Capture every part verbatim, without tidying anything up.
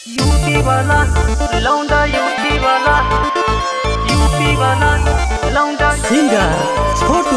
UP वाला लौंडा UP वाला यूपी वाला लौंडा सिंगर छोटू।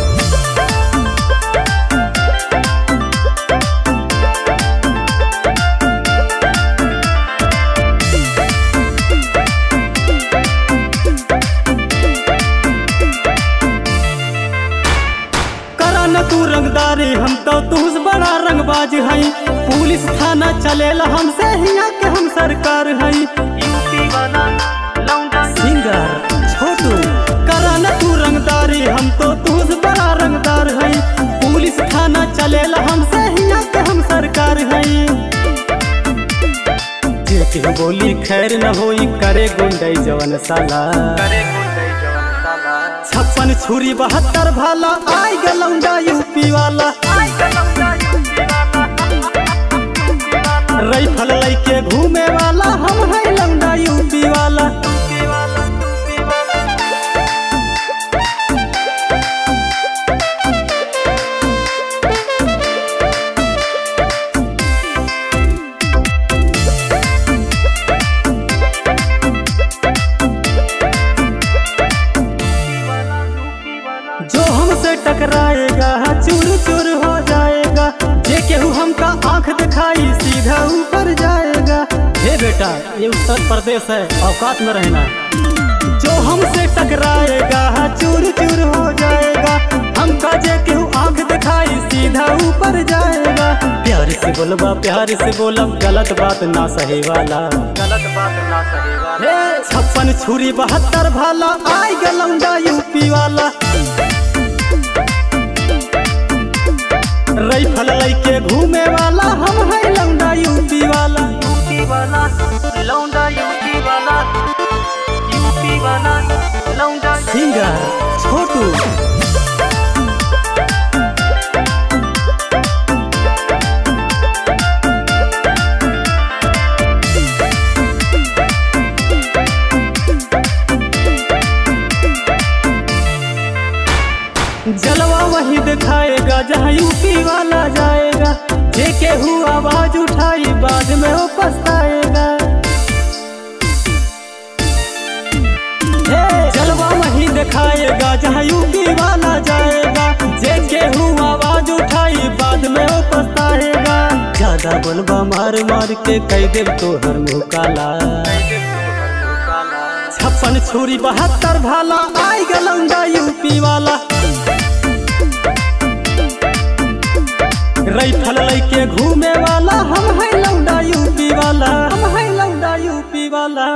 न तू रंगदारी हम तो तुझ बड़ा रंगबाज हई। पुलिस थाना चलेला हमसे हिया के हम सरकार हई। यूपी वाला लौंडा सिंगर छोटू। करा न तू रंगदारी हम तो तुझ बड़ा रंगदार हई। पुलिस थाना चलेला हमसे हिया के हम सरकार हई। जे के बोली खैर न होई करे गुंडई जवन साला। करे गुंडई जवन साला। छप्पन छुरी बहत्तर भाला आई ग लौंडा यूपी वाला। आई ग लौंडा यूपी वाला राइफल लइके घूमे वाला हम है लौंडा यूपी वाला। यूपी वाला यूपी वाला जो हमसे टकराएगा चूर चूर हो जाएगा। जे केहू हमका आंख दिखाई सीधा ऊपर जाएगा। हे बेटा ये उत्तर प्रदेश है, औकात में रहना। जो हमसे टकराएगा चूर चूर हो जाएगा। हमका जे केहू आंख दिखाई सीधा ऊपर जाएगा। प्यार से बोलबा प्यार से बोलब गलत बात ना सही वाला। गलत बात ना सही वाला। छप्पन छुरी बहत्तर भाला आई ग लौंडा यूपी वाला। राइफल लइके घूमे वाला हम है लौंडा यूपी वाला। यूपी वाला लौंडा यूपी वाला यूपी वाला लौंडा सिंगर छोटू। जलवा वही दिखाएगा जहाँ यूपी वाला जाएगा। जे केहू आवाज उठाई बाद में वो पछताएगा। जलवा वही दिखाएगा जहाँ यूपी वाला जाएगा। जे केहू आवाज उठाई बाद में वो पछताएगा। ज्यादा बोलबा मार मार के कह देव तोहर मुँह काला। छप्पन छुरी बहत्तर भाला आई ग लौंडा यूपी वाला। राइफल लइके घूमे वाला हम है लौंडा यूपी वाला। हम है लौंडा यूपी वाला।